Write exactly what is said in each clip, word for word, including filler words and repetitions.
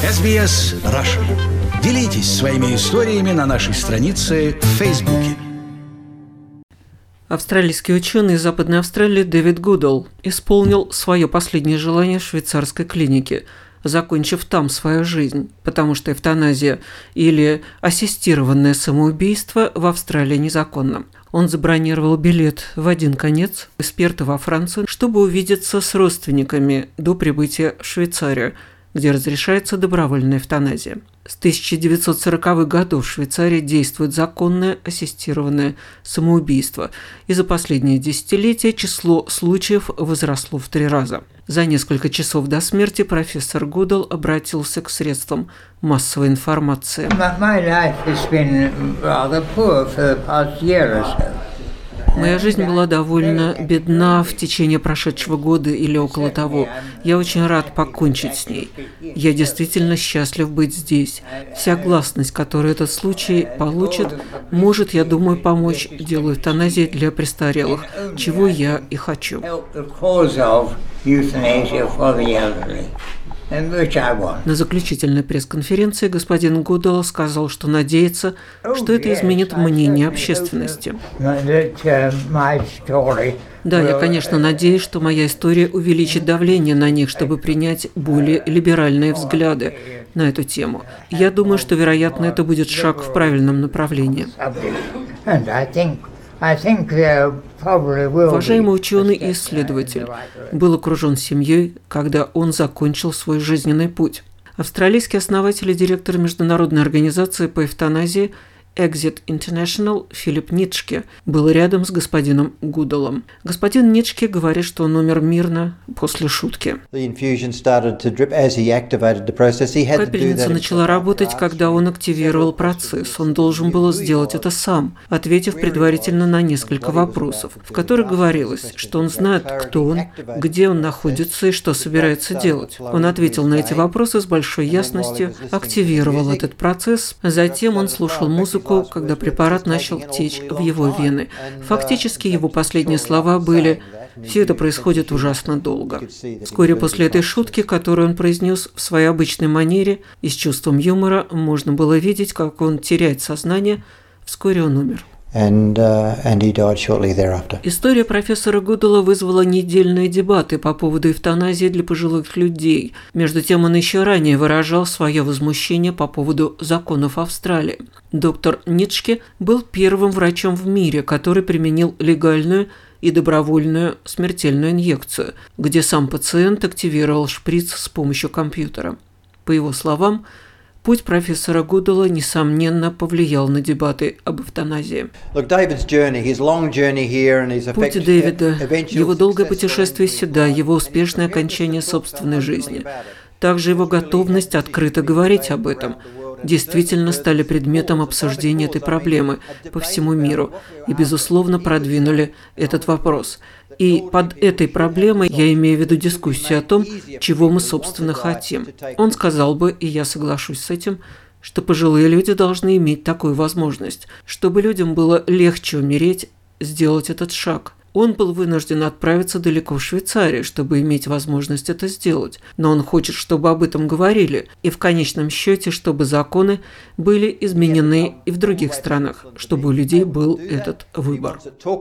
эс би эс Russian. Делитесь своими историями на нашей странице в Фейсбуке. Австралийский ученый из Западной Австралии Дэвид Гудалл исполнил свое последнее желание в швейцарской клинике, закончив там свою жизнь, потому что эвтаназия или ассистированное самоубийство в Австралии незаконно. Он забронировал билет в один конец из Перта во Францию, чтобы увидеться с родственниками до прибытия в Швейцарию, где разрешается добровольная эвтаназия. С тысяча девятьсот сороковых годов в Швейцарии действует законное ассистированное самоубийство, и за последние десятилетия число случаев возросло в три раза. За несколько часов до смерти профессор Гудалл обратился к средствам массовой информации. Моя жизнь была довольно бедна в течение прошедшего года или около того. Я очень рад покончить с ней. Я действительно счастлив быть здесь. Вся гласность, которую этот случай получит, может, я думаю, помочь делу эвтаназии для престарелых, чего я и хочу. На заключительной пресс-конференции господин Гудалл сказал, что надеется, что это изменит мнение общественности. Да, я, конечно, надеюсь, что моя история увеличит давление на них, чтобы принять более либеральные взгляды на эту тему. Я думаю, что, вероятно, это будет шаг в правильном направлении. Уважаемый ученый и исследователь был окружен семьей, когда он закончил свой жизненный путь. Австралийский основатель и директор международной организации по эвтаназии Exit International Филипп Нитшке был рядом с господином Гудаллом. Господин Нитшке говорит, что он умер мирно после шутки. Капельница начала работать, когда он активировал процесс. Он должен был сделать это сам, ответив предварительно на несколько вопросов, в которых говорилось, что он знает, кто он, где он находится и что собирается делать. Он ответил на эти вопросы с большой ясностью, активировал этот процесс, затем он слушал музыку, когда препарат начал течь в его вены. Фактически его последние слова были: «Все это происходит ужасно долго». Вскоре после этой шутки, которую он произнес в своей обычной манере и с чувством юмора, можно было видеть, как он теряет сознание. Вскоре он умер. And, uh, and he died shortly thereafter. История профессора Гудалла вызвала недельные дебаты по поводу эвтаназии для пожилых людей. Между тем, он еще ранее выражал свое возмущение по поводу законов Австралии. Доктор Нитшке был первым врачом в мире, который применил легальную и добровольную смертельную инъекцию, где сам пациент активировал шприц с помощью компьютера. По его словам, путь профессора Гудалла, несомненно, повлиял на дебаты об эвтаназии. Путь Дэвида, его долгое путешествие сюда, его успешное окончание собственной жизни, также его готовность открыто говорить об этом, действительно стали предметом обсуждения этой проблемы по всему миру и, безусловно, продвинули этот вопрос. И под этой проблемой я имею в виду дискуссию о том, чего мы, собственно, хотим. Он сказал бы, и я соглашусь с этим, что пожилые люди должны иметь такую возможность, чтобы людям было легче умереть, сделать этот шаг. Он был вынужден отправиться далеко в Швейцарию, чтобы иметь возможность это сделать. Но он хочет, чтобы об этом говорили, и в конечном счете, чтобы законы были изменены и в других странах, чтобы у людей был этот выбор.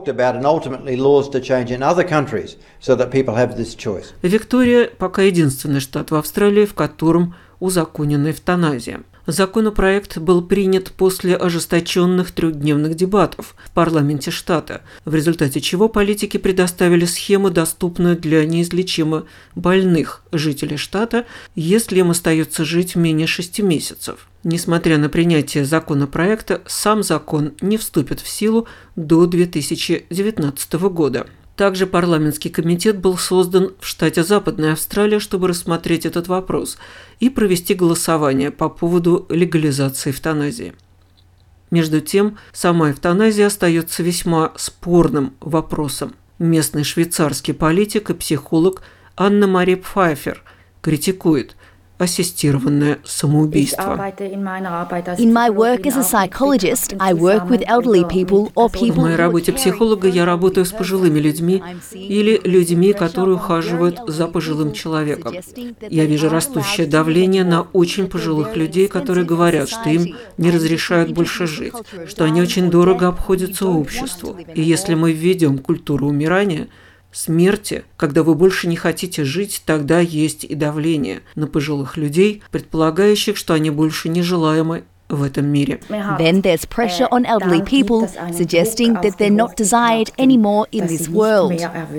Виктория пока единственный штат в Австралии, в котором узаконена эвтаназия. Законопроект был принят после ожесточенных трехдневных дебатов в парламенте штата, в результате чего политики предоставили схему, доступную для неизлечимо больных жителей штата, если им остается жить менее шести месяцев. Несмотря на принятие законопроекта, сам закон не вступит в силу до две тысячи девятнадцатого года. Также парламентский комитет был создан в штате Западная Австралия, чтобы рассмотреть этот вопрос и провести голосование по поводу легализации эвтаназии. Между тем, сама эвтаназия остается весьма спорным вопросом. Местный швейцарский политик и психолог Анна-Мари Пфайфер критикует: ассистированное самоубийство. In my work as a psychologist, I work with elderly people or people. В моей работе психолога я работаю с пожилыми людьми или людьми, которые ухаживают за пожилым человеком. Я вижу растущее давление на очень пожилых людей, которые говорят, что им не разрешают больше жить, что они очень дорого обходятся обществу. И если мы введем культуру умирания, смерти, когда вы больше не хотите жить, тогда есть и давление на пожилых людей, предполагающих, что они больше нежелаемы в этом мире. Then there's pressure on elderly people, suggesting that they're not desired anymore in this world.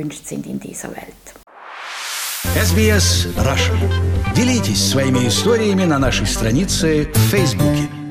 эс би эс Russian. Делитесь своими историями на нашей странице в Фейсбуке.